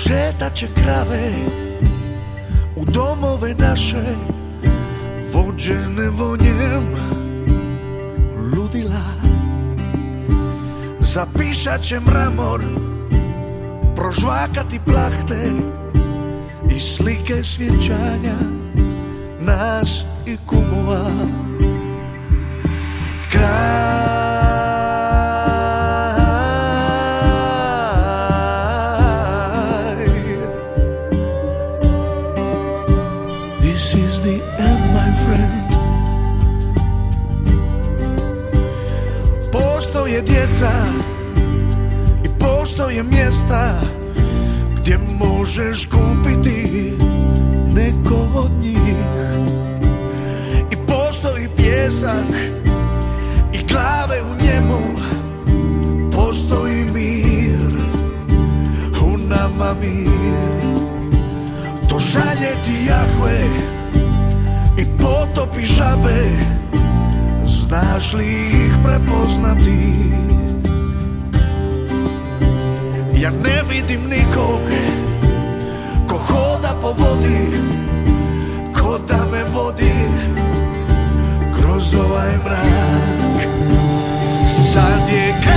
Šetaće krave u domove naše, vođene vonjem ludila. Zapišaće mramor, prožvakati plahte i slike svjećanja nas i kumova. This is the end, my friend. Postoje djeca i postoje mjesta gdje možeš kupiti neko od njih. I postoji pjesak i glave u njemu, postoji mir, u nama mir. To šalje ti Jahve i potopi žabe, znaš li ih prepoznati? Ja ne vidim nikog ko hoda po vodi, ko da me vodi kroz ovaj mrak. Sad je